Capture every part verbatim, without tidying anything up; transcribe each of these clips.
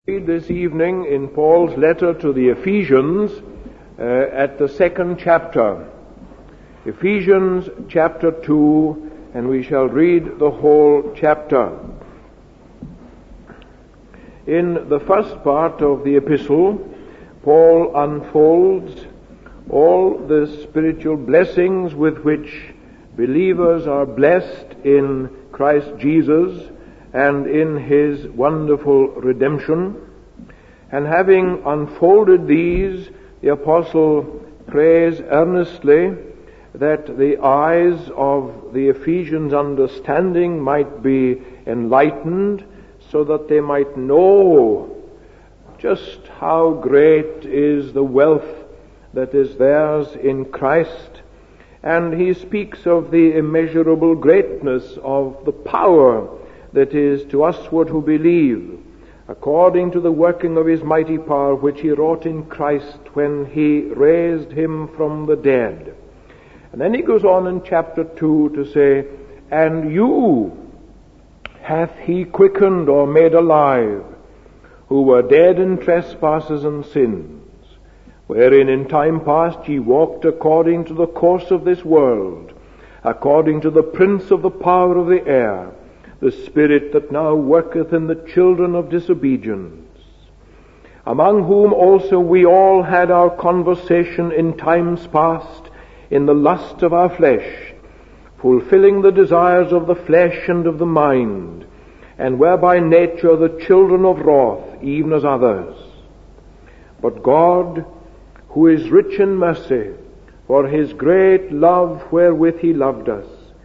Read this evening in Paul's letter to the Ephesians uh, at the second chapter. Ephesians chapter two, and we shall read the whole chapter. In the first part of the epistle, Paul unfolds all the spiritual blessings with which believers are blessed in Christ Jesus and in His wonderful redemption. And having unfolded these, the apostle prays earnestly that the eyes of the Ephesians' understanding might be enlightened, so that they might know just how great is the wealth that is theirs in Christ. And he speaks of the immeasurable greatness of the power that is to usward who believe, according to the working of His mighty power, which He wrought in Christ when He raised Him from the dead. And then he goes on in chapter two to say, and you hath He quickened or made alive, who were dead in trespasses and sins, wherein in time past ye walked according to the course of this world, according to the prince of the power of the air, the spirit that now worketh in the children of disobedience, among whom also we all had our conversation in times past in the lust of our flesh, fulfilling the desires of the flesh and of the mind, and were by nature the children of wrath, even as others. But God, who is rich in mercy, for His great love wherewith He loved us,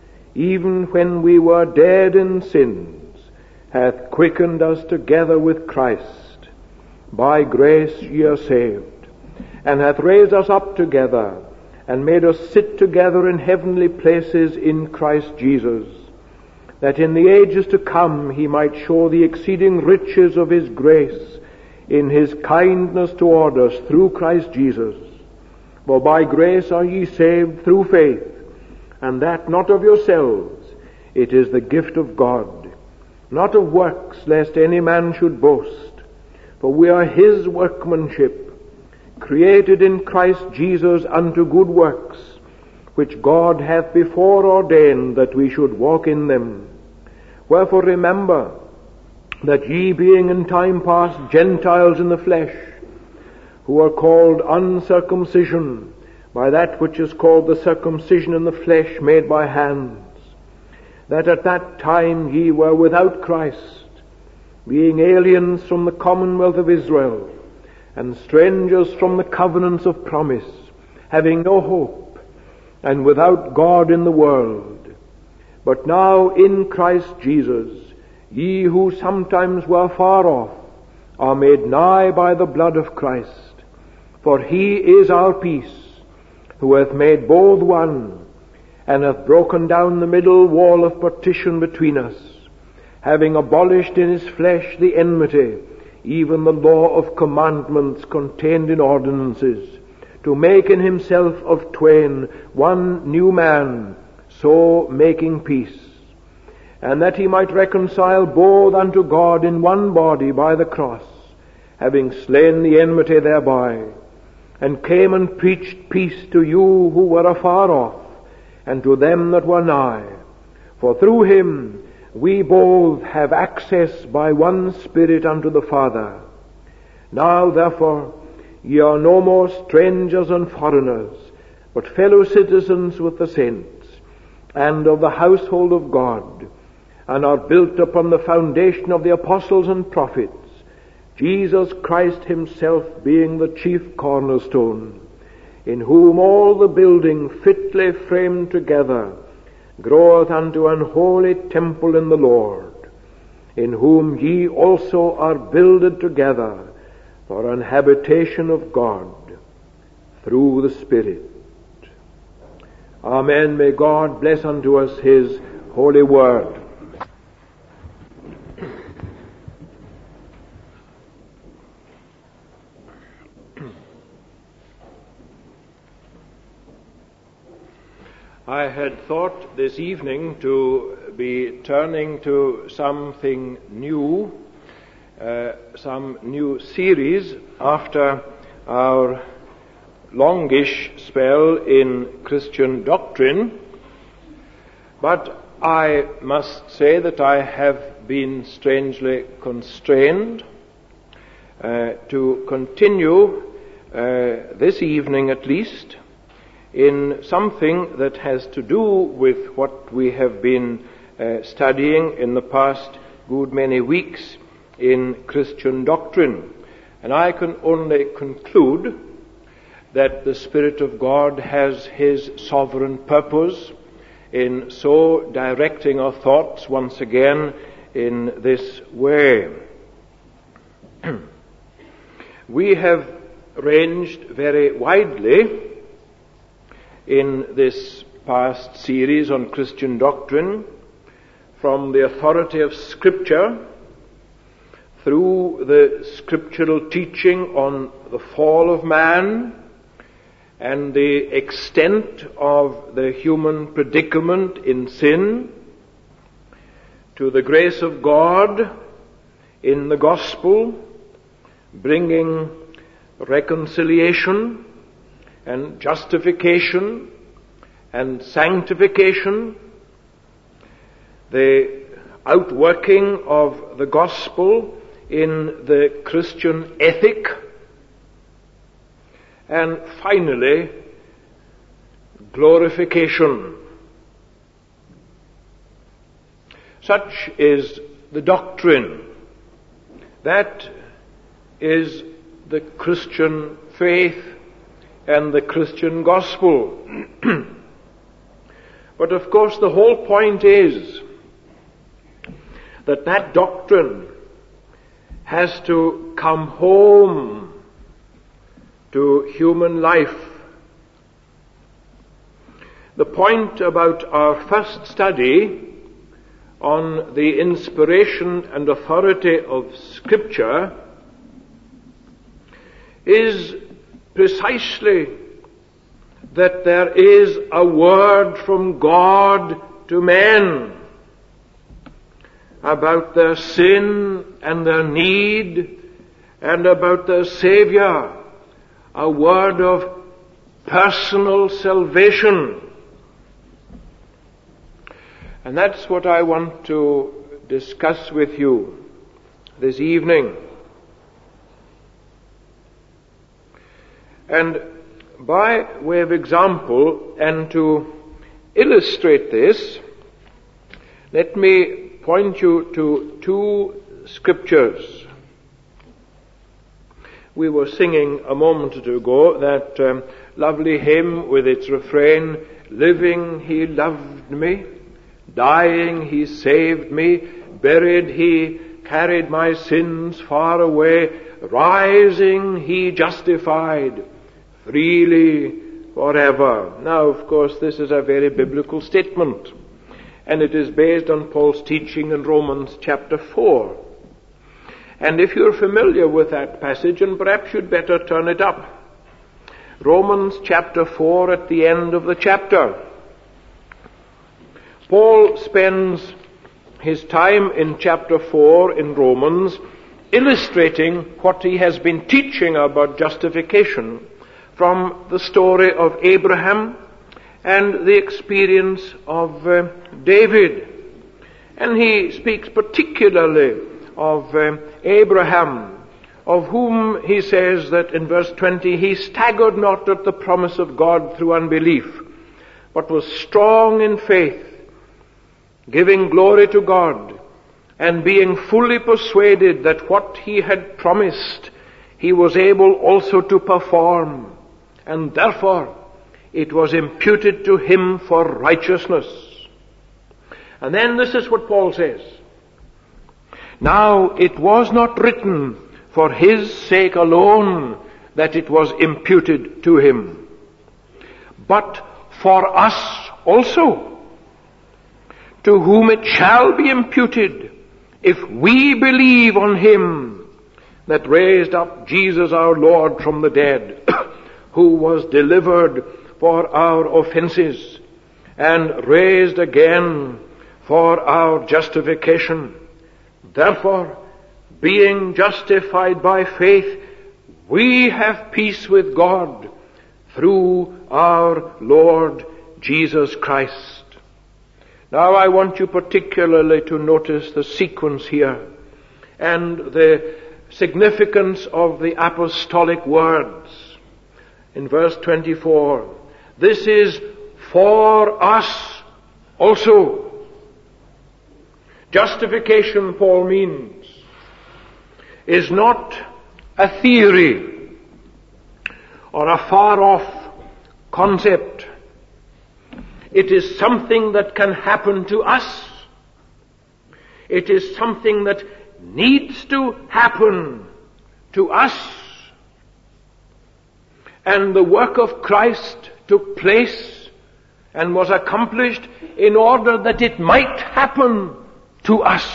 even when we were dead in sins, hath quickened us together with Christ. By grace ye are saved, and hath raised us up together, and made us sit together in heavenly places in Christ Jesus, that in the ages to come He might show the exceeding riches of His grace in His kindness toward us through Christ Jesus. For by grace are ye saved through faith, and that not of yourselves, it is the gift of God, not of works, lest any man should boast. For we are His workmanship, created in Christ Jesus unto good works, which God hath before ordained that we should walk in them. Wherefore remember that ye, being in time past Gentiles in the flesh, who are called uncircumcision by that which is called the circumcision in the flesh made by hands, that at that time ye were without Christ, being aliens from the commonwealth of Israel, and strangers from the covenants of promise, having no hope, and without God in the world. But now in Christ Jesus, ye who sometimes were far off, are made nigh by the blood of Christ. For He is our peace, who hath made both one, and hath broken down the middle wall of partition between us, having abolished in His flesh the enmity, even the law of commandments contained in ordinances, to make in Himself of twain one new man, so making peace, and that He might reconcile both unto God in one body by the cross, having slain the enmity thereby, and came and preached peace to you who were afar off, and to them that were nigh. For through Him we both have access by one Spirit unto the Father. Now therefore ye are no more strangers and foreigners, but fellow citizens with the saints, and of the household of God, and are built upon the foundation of the apostles and prophets, Jesus Christ Himself being the chief cornerstone, in whom all the building fitly framed together groweth unto an holy temple in the Lord, in whom ye also are builded together for an habitation of God through the Spirit. Amen. May God bless unto us His holy word. I had thought this evening to be turning to something new uh, some new series after our longish spell in Christian doctrine, but I must say that I have been strangely constrained uh, to continue uh, this evening at least in something that has to do with what we have been uh, studying in the past good many weeks in Christian doctrine. And I can only conclude that the Spirit of God has His sovereign purpose in so directing our thoughts once again in this way. We have ranged very widely in this past series on Christian doctrine, from the authority of Scripture through the scriptural teaching on the fall of man and the extent of the human predicament in sin, to the grace of God in the gospel, bringing reconciliation and justification and sanctification, the outworking of the gospel in the Christian ethic, and finally, glorification. Such is the doctrine. That is the Christian faith and the Christian gospel. But of course the whole point is that that doctrine has to come home to human life. The point about our first study on the inspiration and authority of Scripture is precisely that there is a word from God to men about their sin and their need and about their Savior, a word of personal salvation. And that's what I want to discuss with you this evening. And by way of example, and to illustrate this, let me point you to two scriptures. We were singing a moment ago that um, lovely hymn with its refrain, "Living He loved me, dying He saved me, buried He carried my sins far away, rising He justified, freely forever." Now, of course, this is a very biblical statement, and it is based on Paul's teaching in Romans chapter four. And if you're familiar with that passage, and perhaps you'd better turn it up. Romans chapter four, at the end of the chapter, Paul spends his time in chapter four in Romans illustrating what he has been teaching about justification from the story of Abraham and the experience of uh, David. And he speaks particularly of uh, Abraham, of whom he says that in verse twenty, he staggered not at the promise of God through unbelief, but was strong in faith, giving glory to God, and being fully persuaded that what he had promised he was able also to perform, and therefore it was imputed to him for righteousness. And then this is what Paul says: "Now it was not written for his sake alone that it was imputed to him, but for us also, to whom it shall be imputed, if we believe on him that raised up Jesus our Lord from the dead, who was delivered for our offenses and raised again for our justification. Therefore, being justified by faith, we have peace with God through our Lord Jesus Christ. Now I want you particularly to notice the sequence here and the significance of the apostolic words. In verse twenty-four, this is for us also. Justification, Paul means, is not a theory or a far-off concept. It is something that can happen to us. It is something that needs to happen to us. And the work of Christ took place and was accomplished in order that it might happen to us.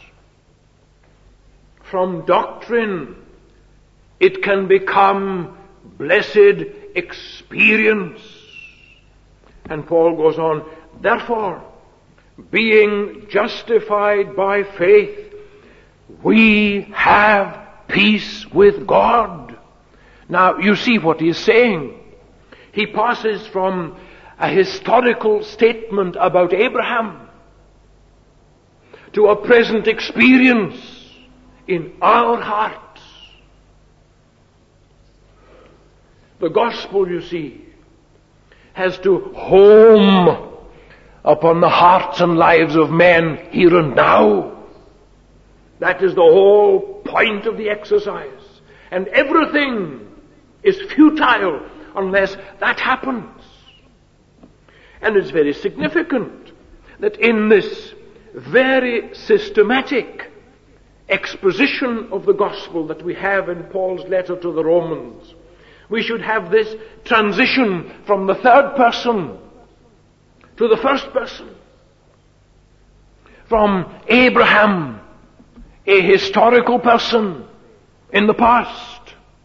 From doctrine, it can become blessed experience. And Paul goes on, therefore, being justified by faith, we have peace with God. Now, you see what he is saying. He passes from a historical statement about Abraham to a present experience in our hearts. The gospel, you see, has to home upon the hearts and lives of men here and now. That is the whole point of the exercise. And everything is futile unless that happens. And it's very significant that in this very systematic exposition of the gospel that we have in Paul's letter to the Romans, we should have this transition from the third person to the first person. From Abraham, a historical person in the past,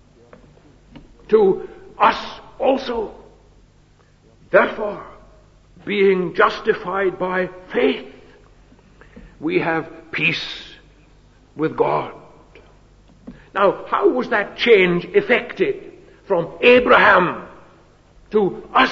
to us also. Therefore, being justified by faith, we have peace with God. Now, how was that change effected from Abraham to us?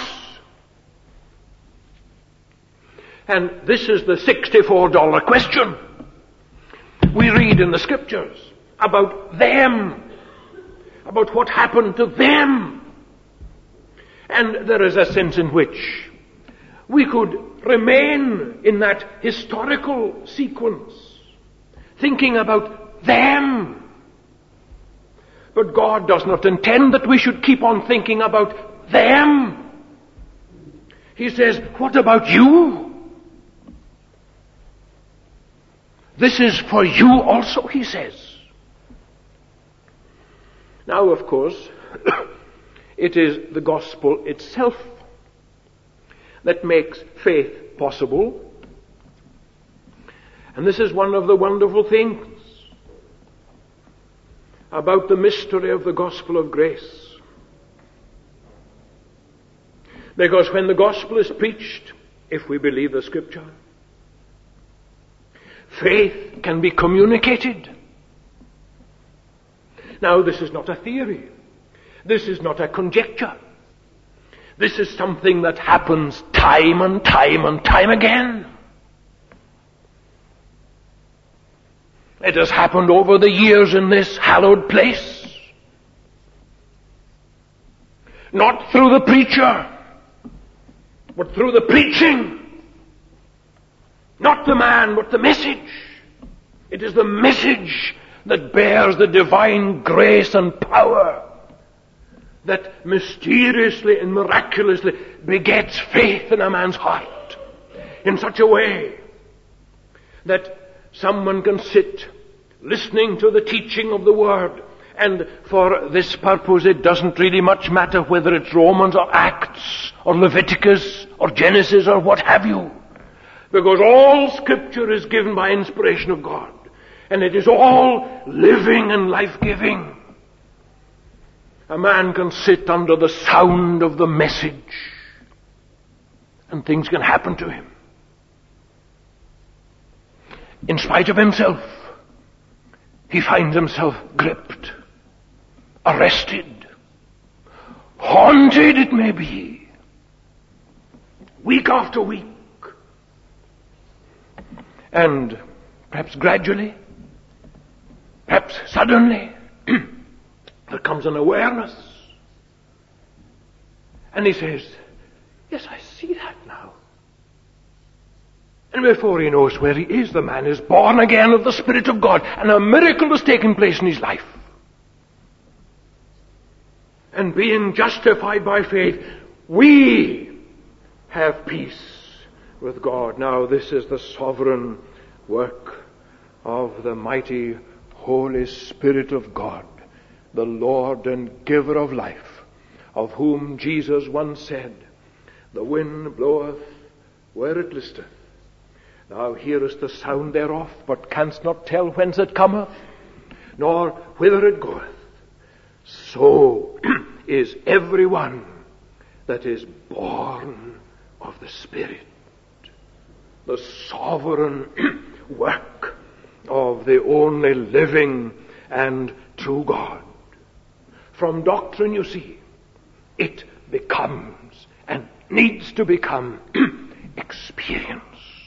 And this is the sixty-four dollar question. We read in the scriptures about them, about what happened to them. And there is a sense in which we could remain in that historical sequence, thinking about them. But God does not intend that we should keep on thinking about them. He says, what about you? This is for you also, he says. Now, of course, it is the gospel itself that makes faith possible. And this is one of the wonderful things about the mystery of the gospel of grace. Because when the gospel is preached, if we believe the scripture, faith can be communicated. Now, this is not a theory. This is not a conjecture. This is something that happens time and time and time again. It has happened over the years in this hallowed place. Not through the preacher, but through the preaching. Not the man, but the message. It is the message that bears the divine grace and power that mysteriously and miraculously begets faith in a man's heart in such a way that someone can sit listening to the teaching of the Word, and for this purpose it doesn't really much matter whether it's Romans or Acts or Leviticus or Genesis or what have you, because all Scripture is given by inspiration of God, and it is all living and life-giving. A man can sit under the sound of the message and things can happen to him. In spite of himself, he finds himself gripped, arrested, haunted it may be, week after week. And perhaps gradually, perhaps suddenly, there comes an awareness. And he says, yes, I see that now. And before he knows where he is, the man is born again of the Spirit of God, and a miracle has taken place in his life. And being justified by faith, we have peace with God. Now this is the sovereign work of the mighty Holy Spirit of God, the Lord and giver of life, of whom Jesus once said, the wind bloweth where it listeth. Thou hearest the sound thereof, but canst not tell whence it cometh, nor whither it goeth. So is every one that is born of the Spirit. The sovereign work of the only living and true God. From doctrine, you see, it becomes and needs to become experience.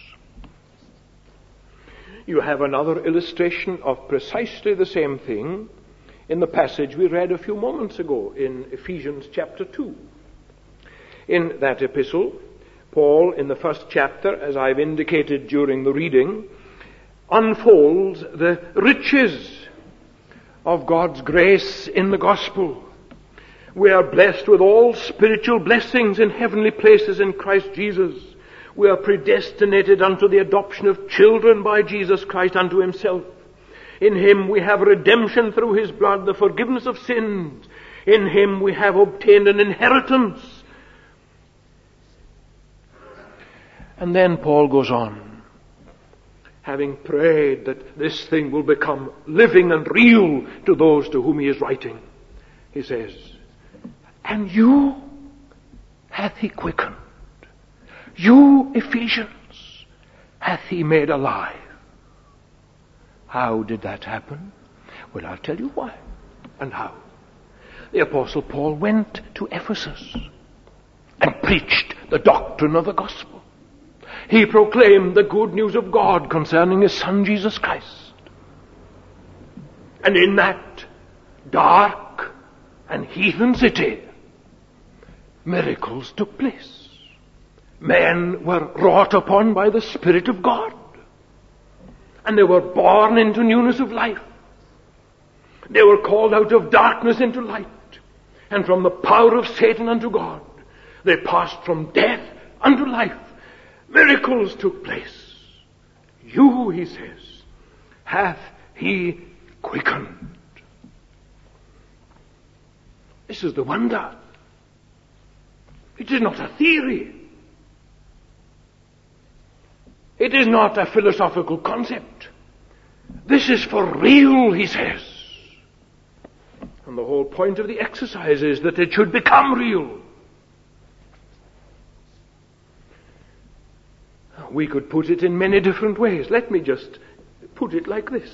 You have another illustration of precisely the same thing in the passage we read a few moments ago in Ephesians chapter two. In that epistle, Paul, in the first chapter, as I've indicated during the reading, unfolds the riches of God's grace in the gospel. We are blessed with all spiritual blessings in heavenly places in Christ Jesus. We are predestinated unto the adoption of children by Jesus Christ unto himself. In him we have redemption through his blood, the forgiveness of sins. In him we have obtained an inheritance. And then Paul goes on, having prayed that this thing will become living and real to those to whom he is writing. He says, and you hath he quickened. You, Ephesians, hath he made alive. How did that happen? Well, I'll tell you why and how. The Apostle Paul went to Ephesus and preached the doctrine of the gospel. He proclaimed the good news of God concerning his Son Jesus Christ. And in that dark and heathen city, miracles took place. Men were wrought upon by the Spirit of God. And they were born into newness of life. They were called out of darkness into light. And from the power of Satan unto God. They passed from death unto life. Miracles took place. You, he says, hath he quickened. This is the wonder. It is not a theory. It is not a philosophical concept. This is for real, he says. And the whole point of the exercise is that it should become real. We could put it in many different ways. Let me just put it like this.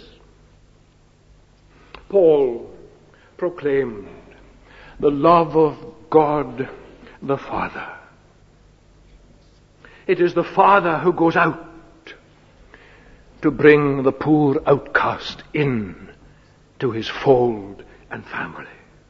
Paul proclaimed the love of God the Father. It is the Father who goes out to bring the poor outcast in to his fold and family.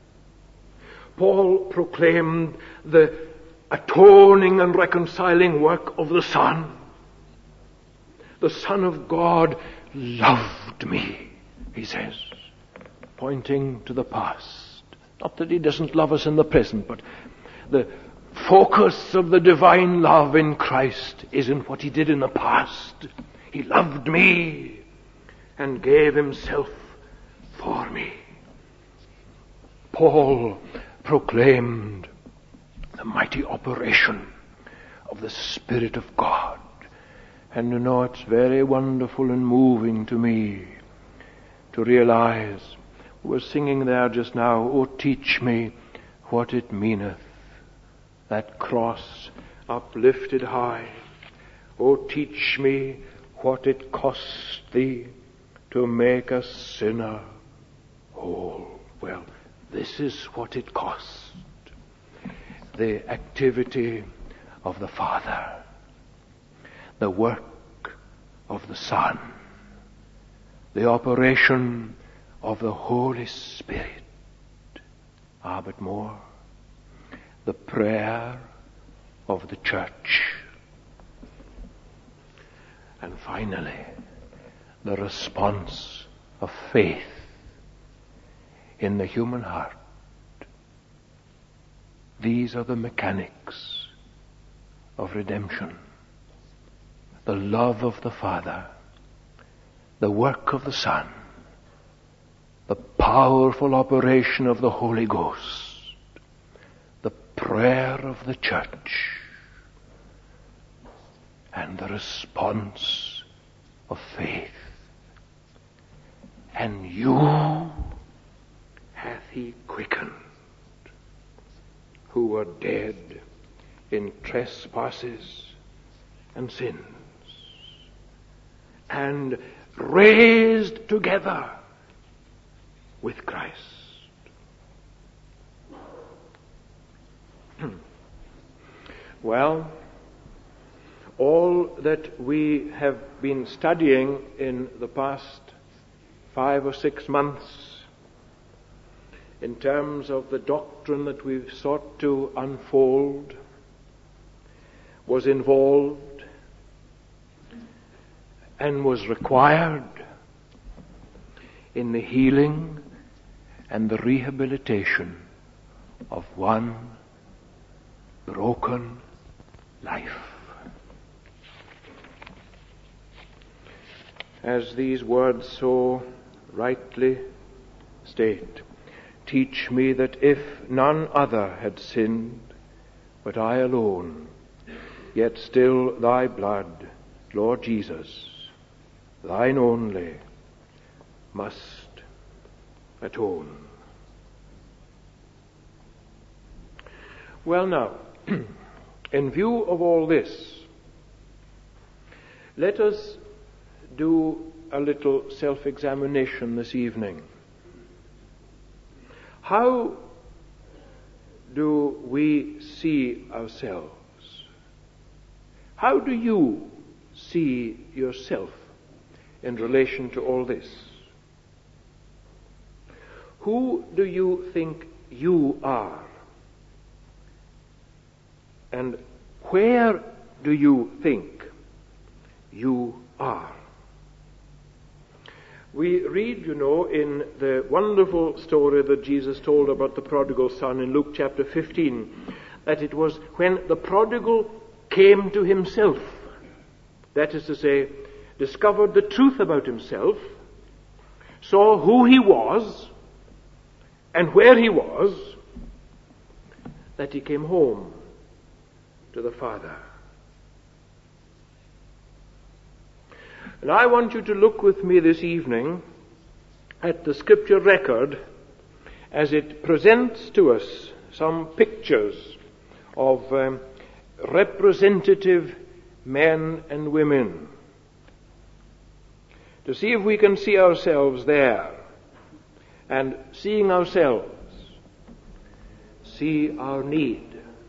Paul proclaimed the atoning and reconciling work of the Son. The Son of God loved me, he says, pointing to the past. Not that he doesn't love us in the present, but the focus of the divine love in Christ is in what he did in the past. He loved me and gave himself for me. Paul proclaimed the mighty operation of the Spirit of God. And you know, it's very wonderful and moving to me to realize, we were singing there just now, oh, teach me what it meaneth, that cross uplifted high. Oh, teach me what it cost thee to make a sinner whole. Well, this is what it cost. The activity of the Father, the work of the Son, the operation of the Holy Spirit. Ah, but more, the prayer of the church. And finally, the response of faith in the human heart. These are the mechanics of redemption. The love of the Father, the work of the Son, the powerful operation of the Holy Ghost, the prayer of the church, and the response of faith. And you hath he quickened, who were dead in trespasses and sins, and raised together with Christ. Well, all that we have been studying in the past five or six months in terms of the doctrine that we've sought to unfold was involved and was required in the healing and the rehabilitation of one broken life. As these words so rightly state, teach me that if none other had sinned, but I alone, yet still thy blood, Lord Jesus, thine only, must atone. Well now, in view of all this, let us do a little self-examination this evening. How do we see ourselves? How do you see yourself in relation to all this? Who do you think you are? And where do you think you are? We read, you know, in the wonderful story that Jesus told about the prodigal son in Luke chapter fifteen, that it was when the prodigal came to himself, that is to say, discovered the truth about himself, saw who he was and where he was, that he came home to the Father. And I want you to look with me this evening at the scripture record as it presents to us some pictures of um, representative men and women, to see if we can see ourselves there, and seeing ourselves, see our need,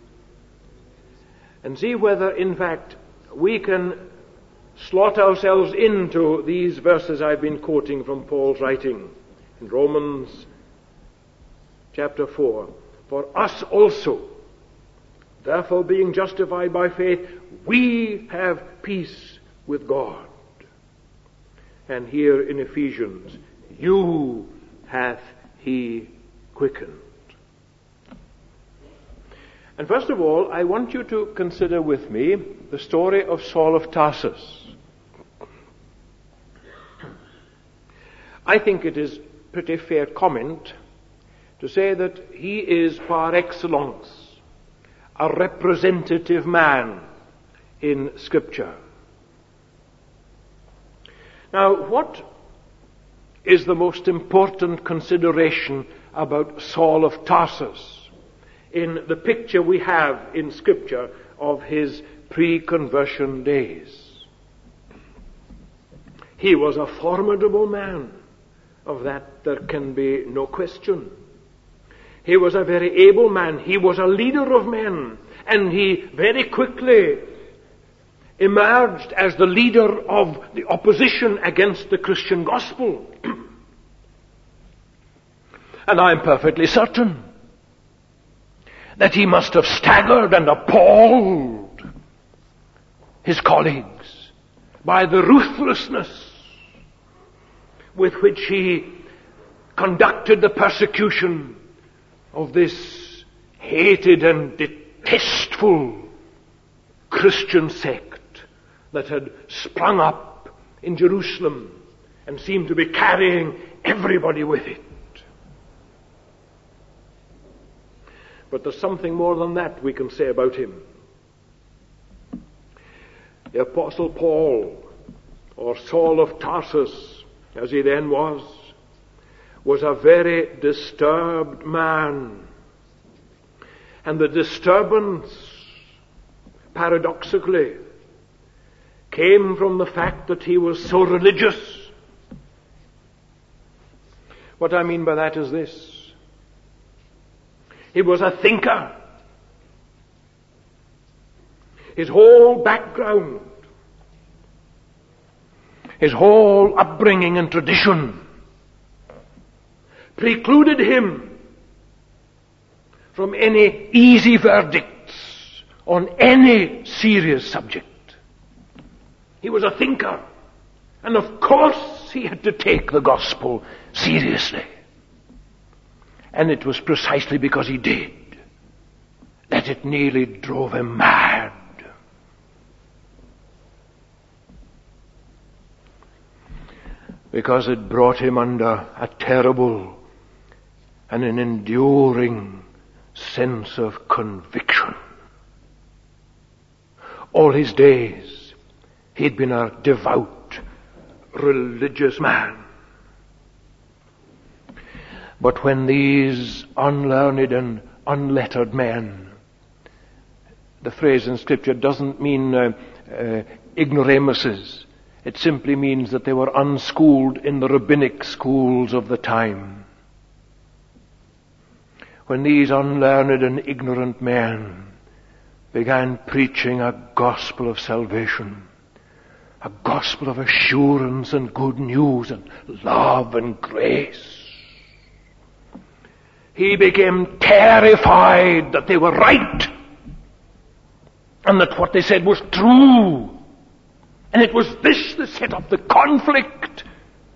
and see whether in fact we can slot ourselves into these verses I've been quoting from Paul's writing in Romans chapter four. For us also, therefore being justified by faith, we have peace with God. And here in Ephesians, you hath he quickened. And first of all, I want you to consider with me the story of Saul of Tarsus. I think it is pretty fair comment to say that he is par excellence a representative man in Scripture. Now, what is the most important consideration about Saul of Tarsus in the picture we have in Scripture of his pre-conversion days? He was a formidable man. Of that there can be no question. He was a very able man. He was a leader of men. And he very quickly emerged as the leader of the opposition against the Christian gospel. And I'm perfectly certain that he must have staggered and appalled his colleagues by the ruthlessness with which he conducted the persecution of this hated and detestful Christian sect that had sprung up in Jerusalem and seemed to be carrying everybody with it. But there's something more than that we can say about him. The Apostle Paul, or Saul of Tarsus, as he then was, was a very disturbed man. And the disturbance, paradoxically, came from the fact that he was so religious. What I mean by that is this. He was a thinker. His whole background, his whole upbringing and tradition precluded him from any easy verdicts on any serious subject. He was a thinker, and of course he had to take the gospel seriously. And it was precisely because he did that it nearly drove him mad. Because it brought him under a terrible and an enduring sense of conviction. All his days, he'd been a devout, religious man. But when these unlearned and unlettered men, the phrase in Scripture doesn't mean uh, uh, ignoramuses. It simply means that they were unschooled in the rabbinic schools of the time. When these unlearned and ignorant men began preaching a gospel of salvation, a gospel of assurance and good news and love and grace, he became terrified that they were right and that what they said was true. And it was this that set up the conflict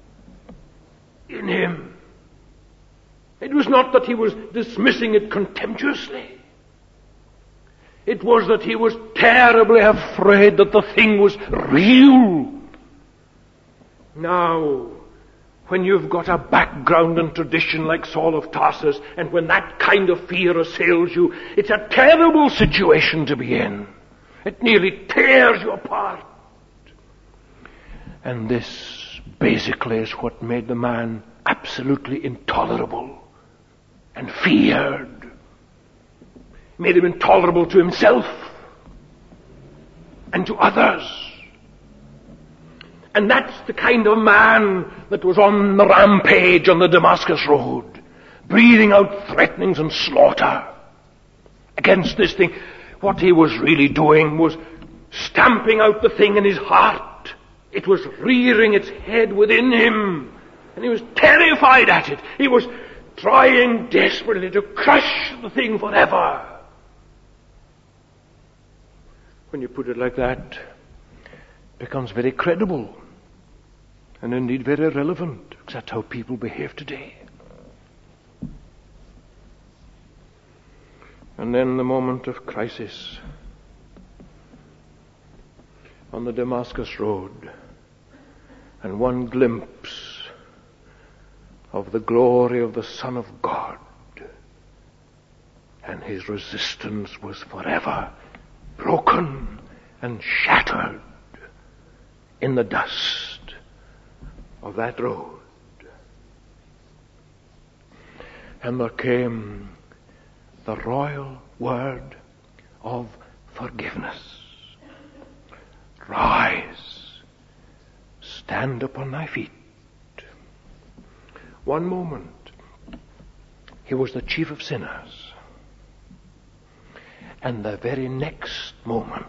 in him. It was not that he was dismissing it contemptuously. It was that he was terribly afraid that the thing was real. Now, when you've got a background and tradition like Saul of Tarsus, and when that kind of fear assails you, it's a terrible situation to be in. It nearly tears you apart. And this basically is what made the man absolutely intolerable and feared. Made him intolerable to himself and to others. And that's the kind of man that was on the rampage on the Damascus road, breathing out threatenings and slaughter against this thing. What he was really doing was stamping out the thing in his heart. It was rearing its head within him, and he was terrified at it. He was trying desperately to crush the thing forever. When you put it like that, it becomes very credible and indeed very relevant, because that's how people behave today. And then the moment of crisis on the Damascus road, and one glimpse of the glory of the Son of God, and his resistance was forever broken and shattered in the dust of that road. And there came the royal word of forgiveness. Rise, stand upon thy feet. One moment, he was the chief of sinners. And the very next moment,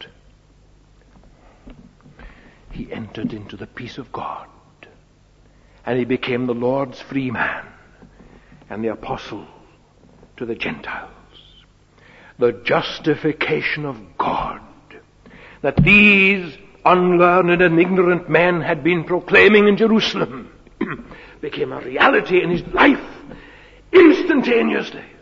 he entered into the peace of God. And he became the Lord's free man and the apostle to the Gentiles. The justification of God that these unlearned and ignorant men had been proclaiming in Jerusalem became a reality in his life instantaneously.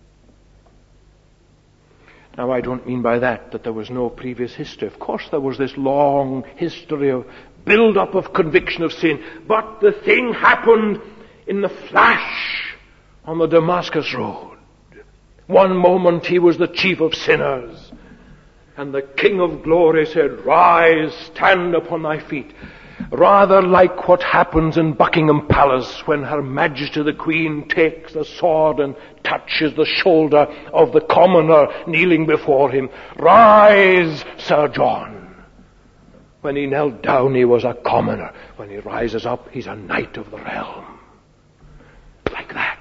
Now, I don't mean by that that there was no previous history. Of course there was this long history of build-up of conviction of sin. But the thing happened in the flash on the Damascus road. One moment he was the chief of sinners. And the King of glory said, "Rise, stand upon thy feet." Rather like what happens in Buckingham Palace when Her Majesty the Queen takes the sword and touches the shoulder of the commoner kneeling before him. "Rise, Sir John." When he knelt down, he was a commoner. When he rises up, he's a knight of the realm. Like that.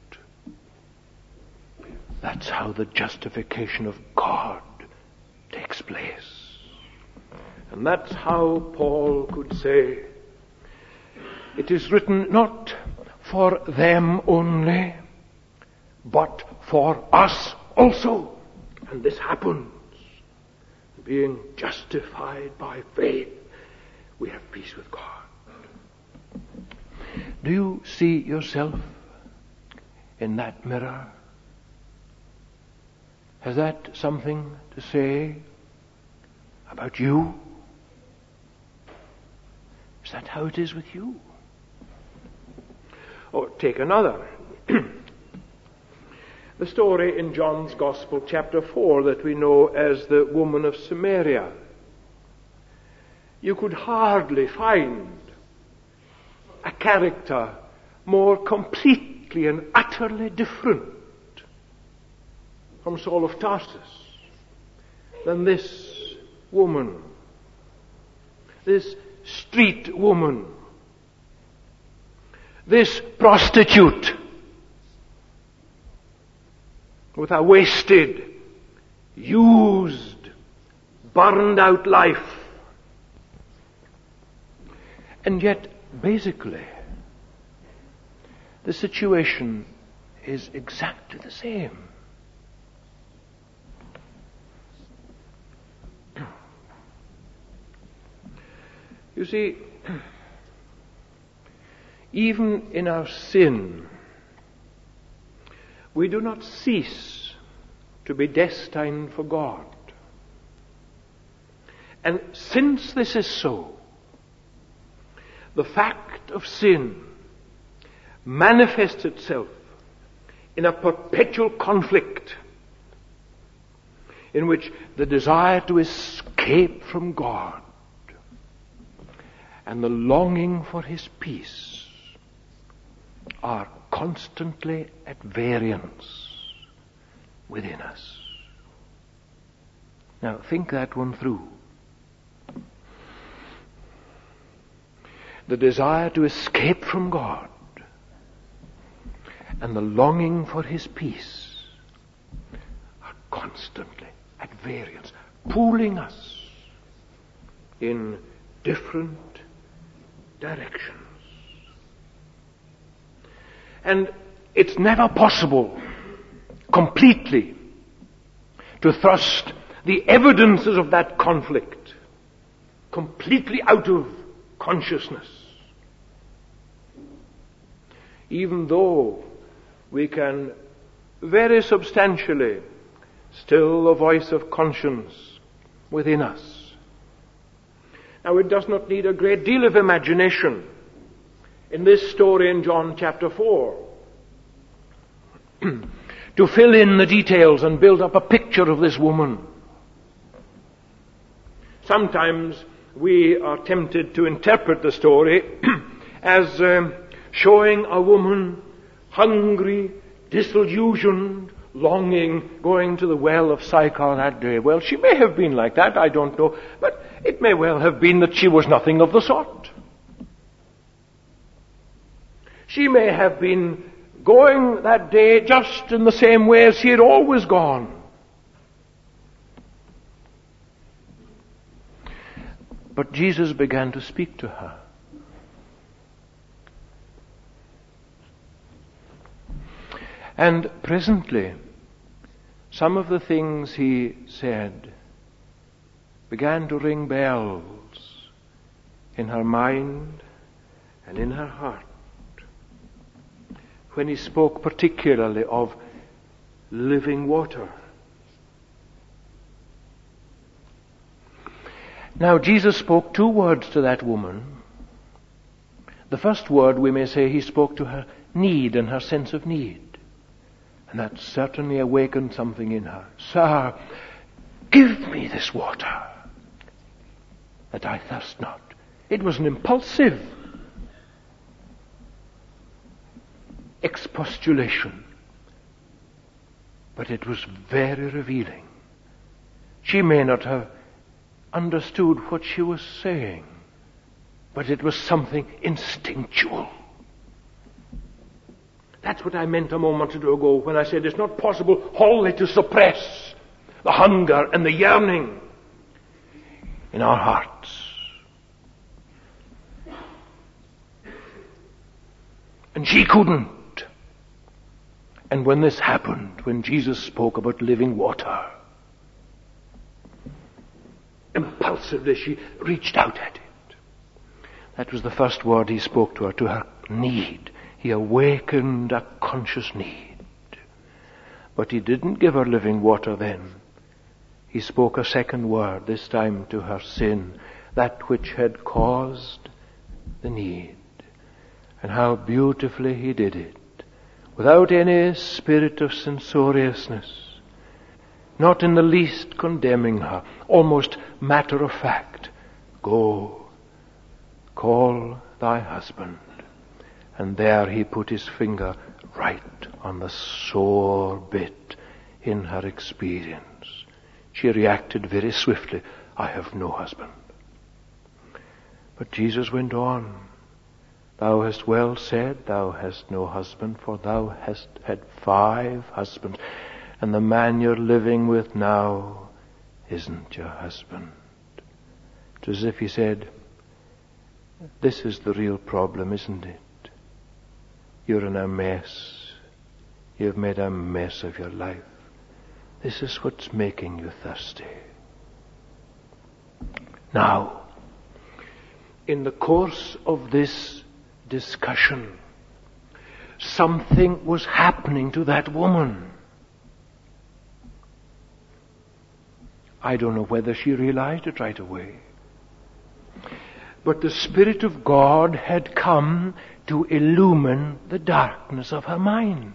That's how the justification of God takes place. And that's how Paul could say, it is written not for them only, but for us also. And this happens. Being justified by faith, we have peace with God. Do you see yourself in that mirror? Has that something to say about you? Is that how it is with you? Or take another. The story in John's Gospel, chapter four, that we know as the woman of Samaria. You could hardly find a character more completely and utterly different from Saul of Tarsus than this woman, this street woman, this prostitute with a wasted, used, burned out life. And yet, basically, the situation is exactly the same. You see, even in our sin, we do not cease to be destined for God. And since this is so, the fact of sin manifests itself in a perpetual conflict in which the desire to escape from God and the longing for His peace are constantly at variance within us. Now think that one through. The desire to escape from God and the longing for His peace are constantly at variance, pulling us in different directions. And it's never possible completely to thrust the evidences of that conflict completely out of consciousness. Even though we can very substantially still the voice of conscience within us. Now, it does not need a great deal of imagination in this story in John chapter four to fill in the details and build up a picture of this woman. Sometimes we are tempted to interpret the story as um, showing a woman hungry, disillusioned, longing, going to the well of Sychar that day. Well, she may have been like that, I don't know, but it may well have been that she was nothing of the sort. She may have been going that day just in the same way as she had always gone. But Jesus began to speak to her. And presently, some of the things he said began to ring bells in her mind and in her heart. When he spoke particularly of living water. Now, Jesus spoke two words to that woman. The first word, we may say, he spoke to her need and her sense of need. And that certainly awakened something in her. Sir, give me this water, that I thirst not. It was an impulsive expostulation, but it was very revealing. She may not have understood what she was saying, but it was something instinctual. That's what I meant a moment ago when I said it's not possible wholly to suppress the hunger and the yearning in our hearts. And she couldn't. And when this happened, when Jesus spoke about living water, impulsively she reached out at it. That was the first word he spoke to her, to her need. He awakened a conscious need. But he didn't give her living water then. He spoke a second word, this time to her sin, that which had caused the need. And how beautifully he did it, without any spirit of censoriousness, not in the least condemning her, almost matter of fact. Go, call thy husband. And there he put his finger right on the sore bit in her experience. She reacted very swiftly. I have no husband. But Jesus went on. Thou hast well said, thou hast no husband, for thou hast had five husbands, and the man you're living with now isn't your husband. It was as if he said, this is the real problem, isn't it? You're in a mess. You've made a mess of your life. This is what's making you thirsty. Now, in the course of this discussion, something was happening to that woman. I don't know whether she realized it right away. But the Spirit of God had come to illumine the darkness of her mind.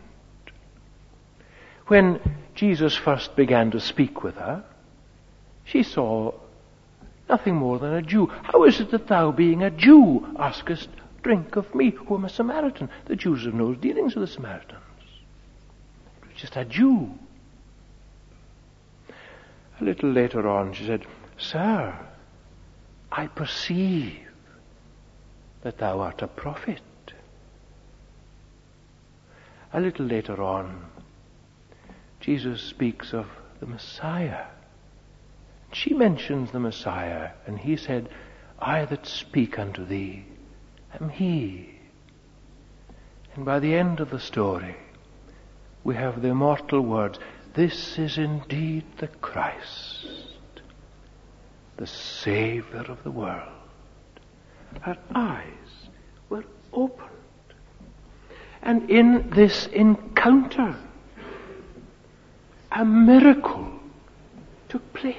When Jesus first began to speak with her, she saw nothing more than a Jew. How is it that thou, being a Jew, askest drink of me, who am a Samaritan? The Jews have no dealings with the Samaritans. It was just a Jew. A little later on, she said, Sir, I perceive that thou art a prophet. A little later on, Jesus speaks of the Messiah. She mentions the Messiah, and he said, I that speak unto thee am he. And by the end of the story, we have the immortal words, this is indeed the Christ, the Savior of the world. Her eyes were opened. And in this encounter, a miracle took place.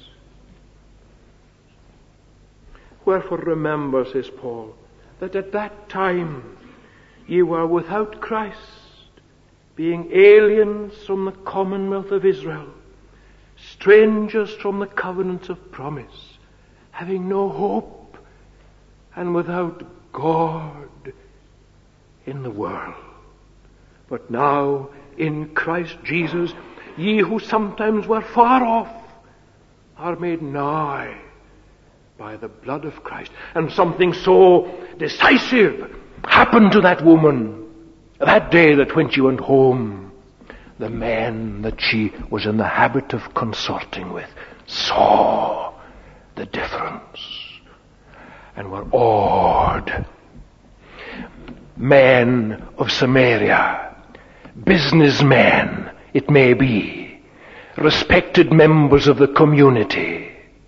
Wherefore remember, says Paul, that at that time ye were without Christ, being aliens from the commonwealth of Israel, strangers from the covenants of promise, having no hope, and without God in the world. But now, in Christ Jesus, ye who sometimes were far off are made nigh by the blood of Christ. And something so decisive happened to that woman that day that when she went home, the men that she was in the habit of consorting with saw the difference and were awed. Men of Samaria, businessmen, it may be, respected members of the community,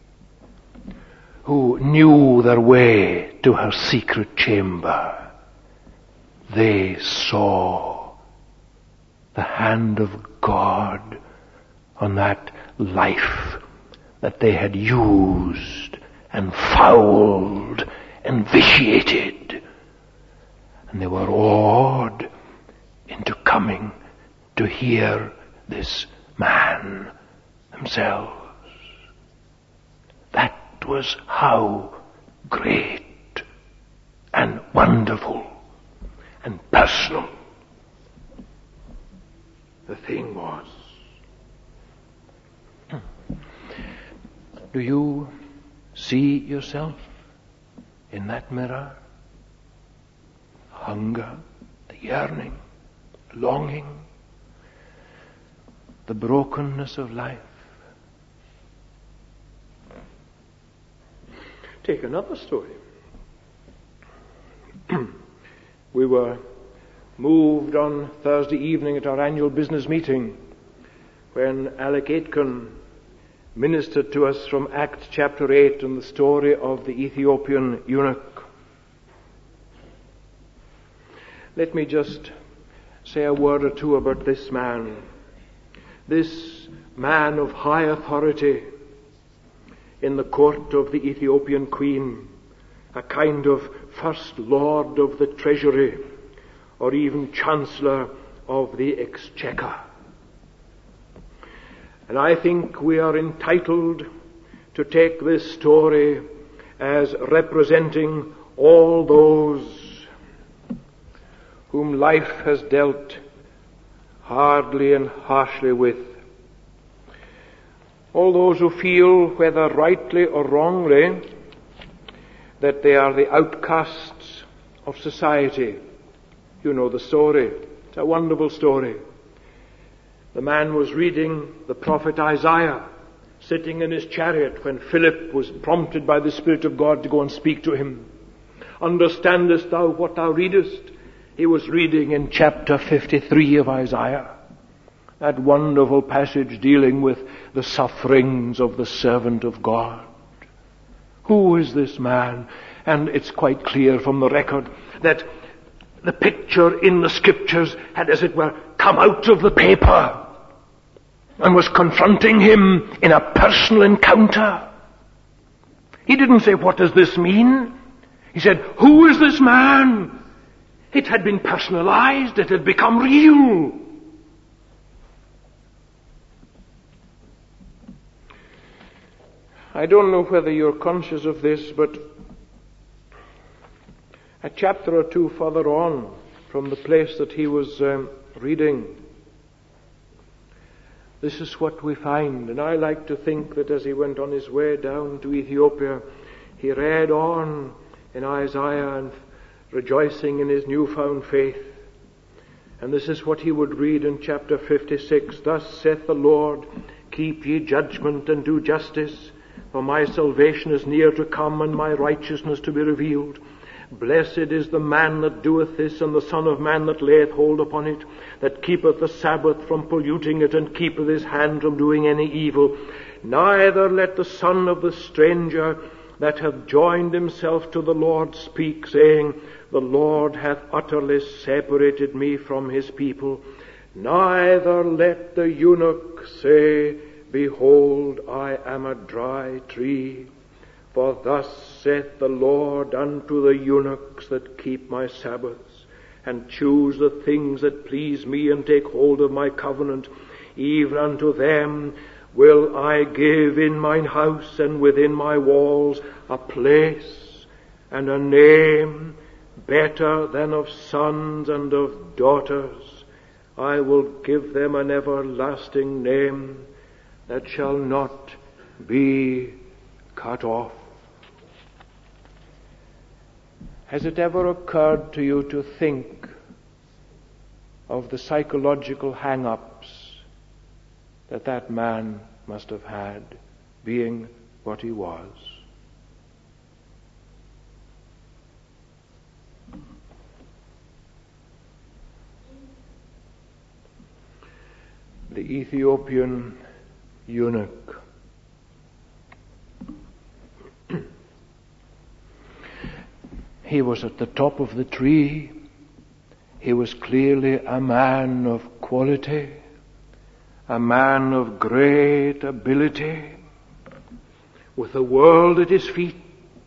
who knew their way to her secret chamber, they saw the hand of God on that life that they had used and fouled and vitiated. And they were awed into coming to hear this man themselves. That was how great and wonderful and personal the thing was. Do you see yourself in that mirror? Hunger, the yearning, longing, the brokenness of life. Take another story. We were moved on Thursday evening at our annual business meeting when Alec Aitken ministered to us from Acts chapter eight and the story of the Ethiopian eunuch. Let me just say a word or two about this man. This man of high authority in the court of the Ethiopian queen, a kind of first lord of the treasury, or even chancellor of the exchequer. And I think we are entitled to take this story as representing all those whom life has dealt hardly and harshly with. All those who feel, whether rightly or wrongly, that they are the outcasts of society. You know the story. It's a wonderful story. The man was reading the prophet Isaiah, sitting in his chariot when Philip was prompted by the Spirit of God to go and speak to him. Understandest thou what thou readest? He was reading in chapter fifty-three of Isaiah, that wonderful passage dealing with the sufferings of the servant of God. Who is this man? And it's quite clear from the record that the picture in the scriptures had, as it were, come out of the paper and was confronting him in a personal encounter. He didn't say, what does this mean? He said, who is this man? It had been personalized. It had become real. I don't know whether you're conscious of this, but a chapter or two further on from the place that he was um, reading, this is what we find. And I like to think that as he went on his way down to Ethiopia, he read on in Isaiah and rejoicing in his newfound faith. And this is what he would read in chapter fifty-six. Thus saith the Lord, keep ye judgment and do justice, for my salvation is near to come and my righteousness to be revealed. Blessed is the man that doeth this, and the Son of Man that layeth hold upon it, that keepeth the Sabbath from polluting it, and keepeth his hand from doing any evil. Neither let the son of the stranger that hath joined himself to the Lord speak, saying, the Lord hath utterly separated me from his people. Neither let the eunuch say, behold, I am a dry tree. For thus saith the Lord unto the eunuchs that keep my Sabbaths, and choose the things that please me, and take hold of my covenant, even unto them will I give in mine house and within my walls a place and a name better than of sons and of daughters. I will give them an everlasting name that shall not be cut off. Has it ever occurred to you to think of the psychological hang-ups that that man must have had, being what he was? The Ethiopian eunuch. He was at the top of the tree. He was clearly a man of quality, a man of great ability, with the world at his feet.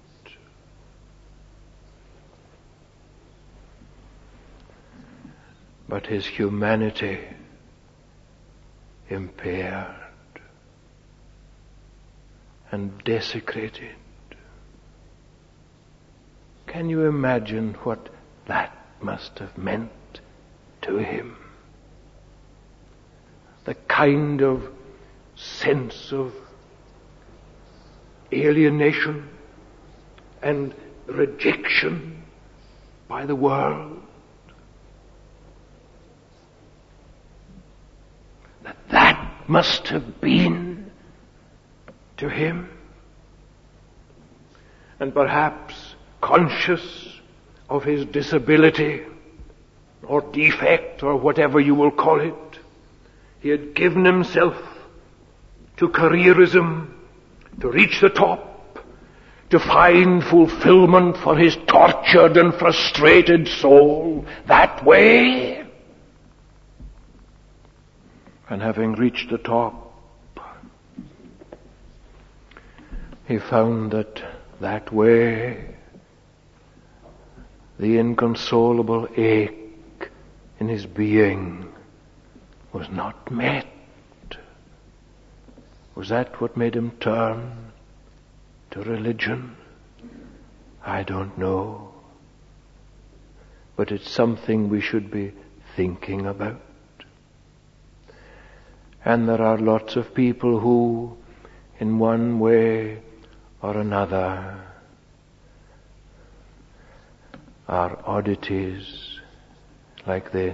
But his humanity impaired and desecrated. Can you imagine what that must have meant to him? The kind of sense of alienation and rejection by the world. That that must have been to him. And perhaps conscious of his disability or defect or whatever you will call it, he had given himself to careerism, to reach the top, to find fulfillment for his tortured and frustrated soul that way. And having reached the top, he found that that way the inconsolable ache in his being was not met. Was that what made him turn to religion? I don't know. But it's something we should be thinking about. And there are lots of people who, in one way or another, are oddities like this.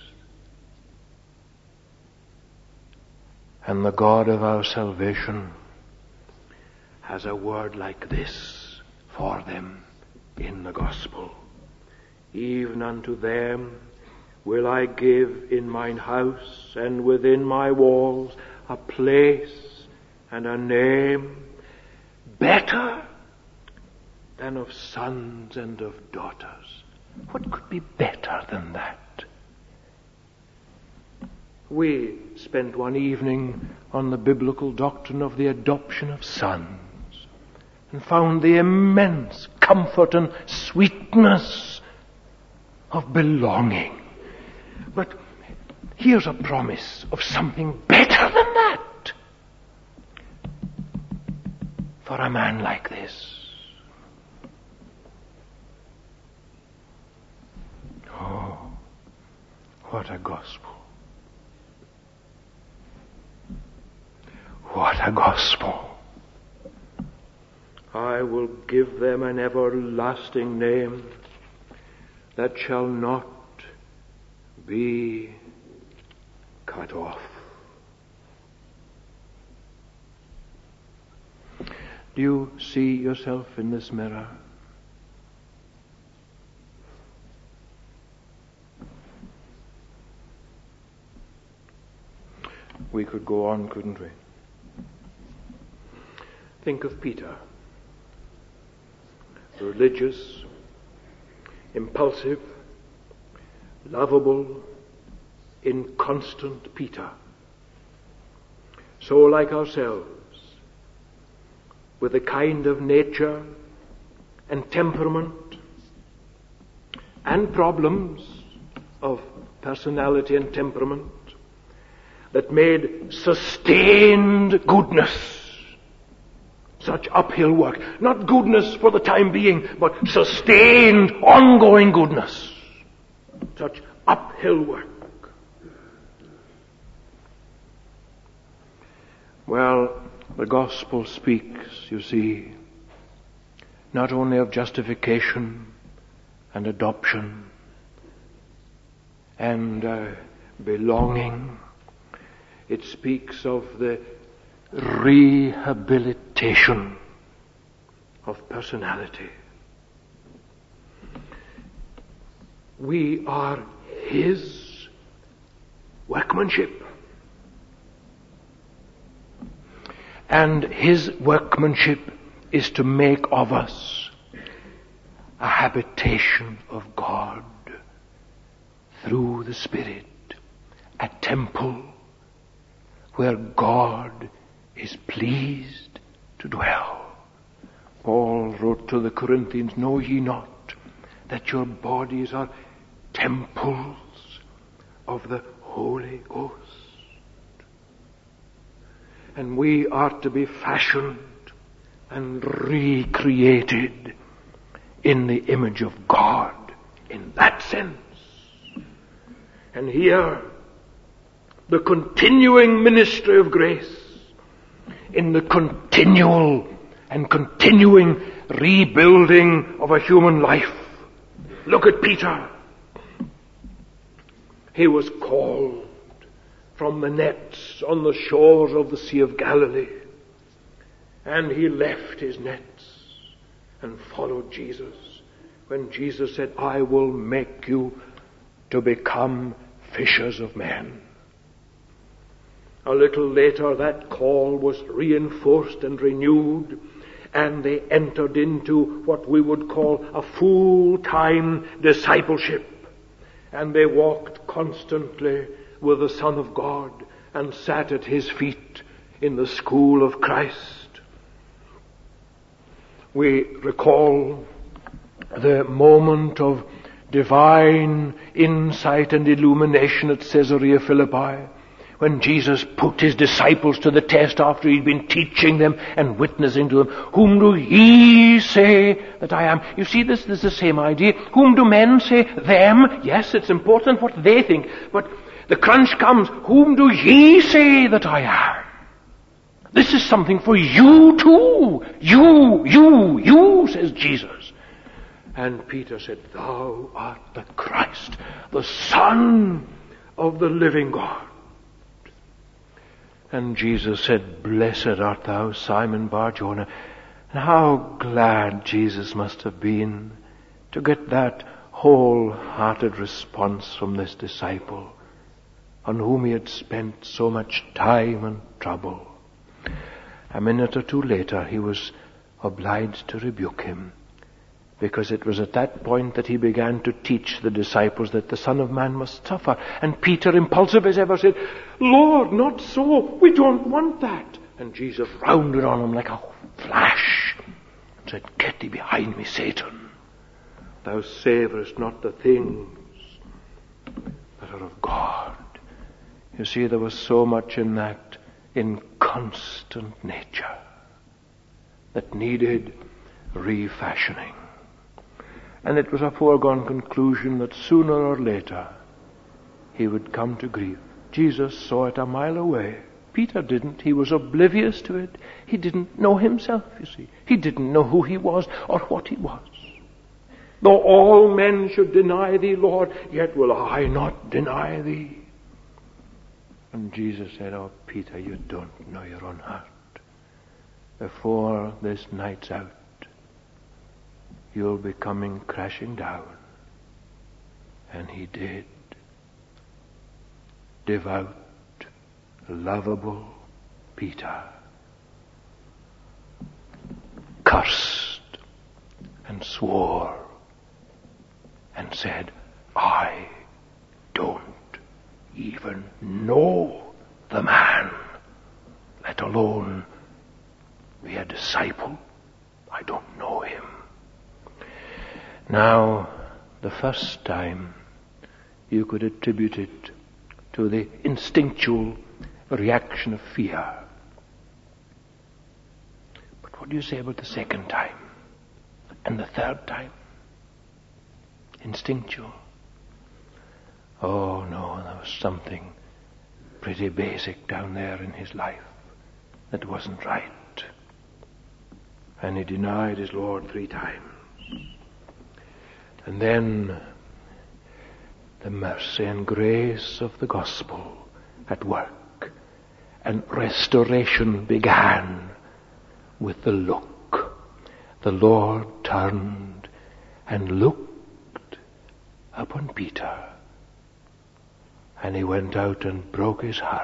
And the God of our salvation has a word like this for them in the gospel. Even unto them will I give in mine house and within my walls a place and a name better than of sons and of daughters. What could be better than that? We spent one evening on the biblical doctrine of the adoption of sons and found the immense comfort and sweetness of belonging. But here's a promise of something better than that for a man like this. Oh, what a gospel. What a gospel. I will give them an everlasting name that shall not be cut off. Do you see yourself in this mirror? We could go on, couldn't we? Think of Peter. Religious, impulsive, lovable, inconstant Peter. So like ourselves, with a kind of nature and temperament and problems of personality and temperament that made sustained goodness such uphill work. Not goodness for the time being, but sustained, ongoing goodness. Such uphill work. Well, the gospel speaks, you see, not only of justification, and adoption and uh, belonging. It speaks of the rehabilitation of personality. We are His workmanship. And His workmanship is to make of us a habitation of God through the Spirit, a temple where God is pleased to dwell. Paul wrote to the Corinthians, "Know ye not that your bodies are temples of the Holy Ghost?" And we are to be fashioned and recreated in the image of God in that sense. And here, the continuing ministry of grace in the continual and continuing rebuilding of a human life. Look at Peter. He was called from the nets on the shores of the Sea of Galilee. And he left his nets and followed Jesus. When Jesus said, "I will make you to become fishers of men." A little later that call was reinforced and renewed, and they entered into what we would call a full-time discipleship. And they walked constantly with the Son of God and sat at His feet in the school of Christ. We recall the moment of divine insight and illumination at Caesarea Philippi, when Jesus put His disciples to the test after He'd been teaching them and witnessing to them. "Whom do ye say that I am?" You see, this, this is the same idea. Whom do men say? Them. Yes, it's important what they think. But the crunch comes. Whom do ye say that I am? This is something for you too. You, you, you, says Jesus. And Peter said, "Thou art the Christ, the Son of the living God." And Jesus said, "Blessed art thou, Simon Bar-Jonah." And how glad Jesus must have been to get that wholehearted response from this disciple on whom he had spent so much time and trouble. A minute or two later, he was obliged to rebuke him, because it was at that point that he began to teach the disciples that the Son of Man must suffer. And Peter, impulsive as ever, said, "Lord, not so. We don't want that." And Jesus rounded on him like a flash and said, "Get thee behind me, Satan. Thou savourest not the things that are of God." You see, there was so much in that inconstant nature that needed refashioning. And it was a foregone conclusion that sooner or later he would come to grief. Jesus saw it a mile away. Peter didn't. He was oblivious to it. He didn't know himself, you see. He didn't know who he was or what he was. "Though all men should deny thee, Lord, yet will I not deny thee." And Jesus said, "Oh, Peter, you don't know your own heart. Before this night's out, you'll be coming crashing down." And he did. Devout, lovable Peter cursed and swore and said, "I don't even know the man, let alone be a disciple. I don't know him." Now, the first time you could attribute it to the instinctual reaction of fear. But what do you say about the second time? And the third time? Instinctual. Oh no, there was something pretty basic down there in his life that wasn't right. And he denied his Lord three times. And then the mercy and grace of the gospel at work, and restoration began with the look. The Lord turned and looked upon Peter, and he went out and broke his heart.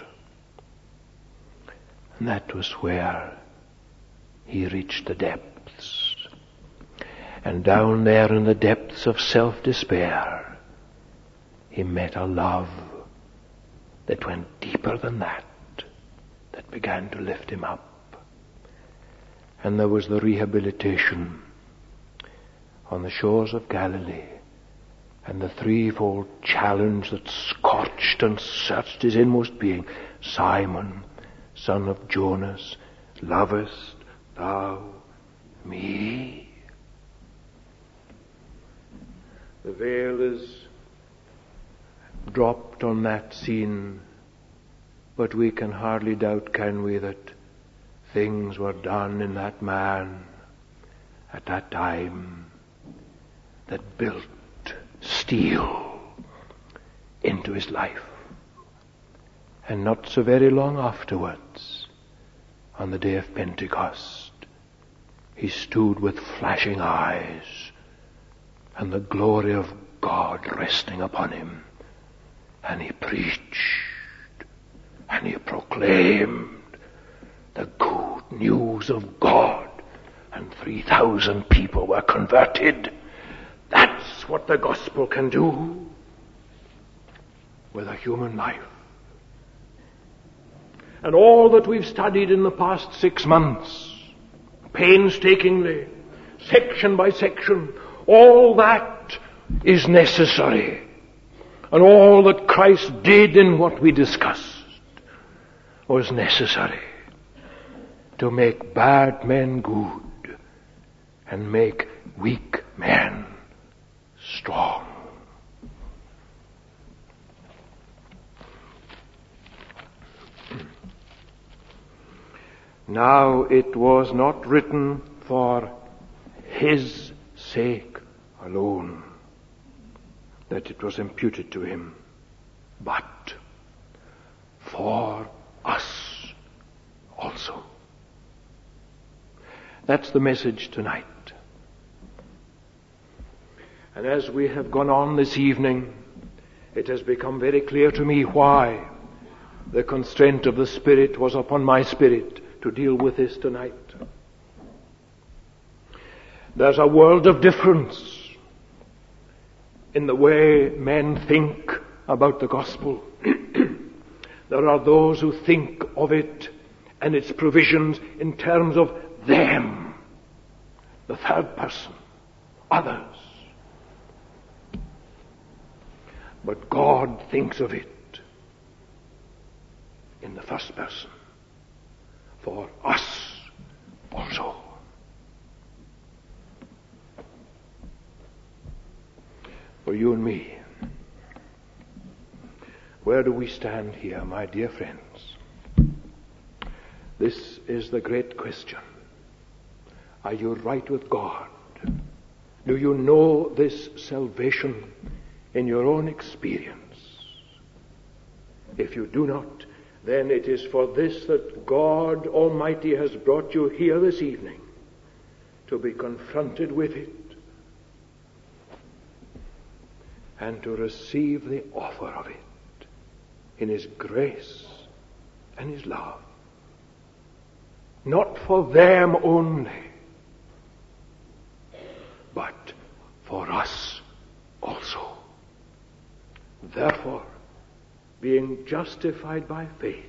And that was where he reached the depths. And down there in the depths of self-despair, he met a love that went deeper than that, that began to lift him up. And there was the rehabilitation on the shores of Galilee, and the threefold challenge that scorched and searched his inmost being. Simon, son of Jonas, lovest thou me? The veil is dropped on that scene, but we can hardly doubt, can we, that things were done in that man at that time that built steel into his life. And not so very long afterwards, on the day of Pentecost, he stood with flashing eyes and the glory of God resting upon him, and he preached and he proclaimed the good news of God, and three thousand people were converted. That's what the gospel can do with a human life. And all that we've studied in the past six months, painstakingly, section by section, all that is necessary. And all that Christ did in what we discussed was necessary to make bad men good and make weak men strong. Now it was not written for his sake alone that it was imputed to him, but for us also. That's the message tonight. And as we have gone on this evening, it has become very clear to me why the constraint of the Spirit was upon my spirit to deal with this tonight. There's a world of difference in the way men think about the gospel. There are those who think of it and its provisions in terms of them, the third person, others. But God thinks of it in the first person, for us also. For you and me. Where do we stand here, my dear friends? This is the great question. Are you right with God? Do you know this salvation in your own experience? If you do not, then it is for this that God Almighty has brought you here this evening, to be confronted with it and to receive the offer of it in His grace and His love. Not for them only, but for us also. Therefore, being justified by faith,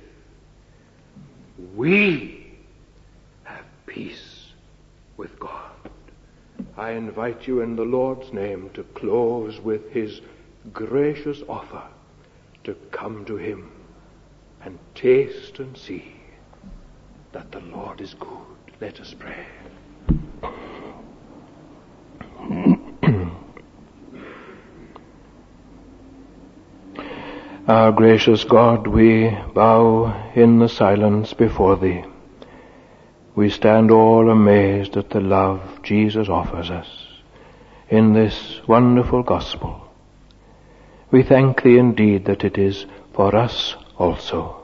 we have peace with God. I invite you in the Lord's name to close with His gracious offer to come to Him and taste and see that the Lord is good. Let us pray. Our gracious God, we bow in the silence before Thee. We stand all amazed at the love Jesus offers us in this wonderful gospel. We thank Thee indeed that it is for us also.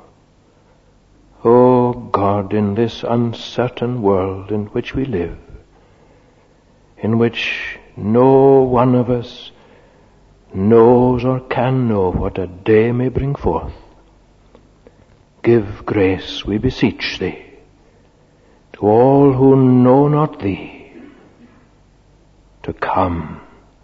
O God, in this uncertain world in which we live, in which no one of us knows or can know what a day may bring forth, give grace, we beseech Thee, to all who know not Thee, to come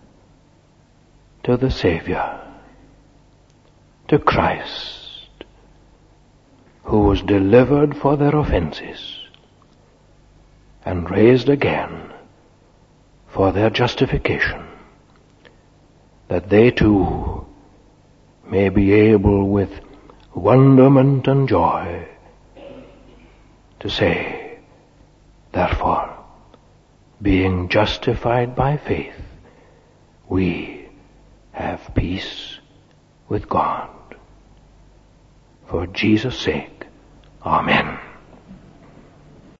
to the Savior, to Christ, who was delivered for their offenses and raised again for their justification, that they too may be able with wonderment and joy to say, therefore, being justified by faith, we have peace with God. For Jesus' sake, Amen.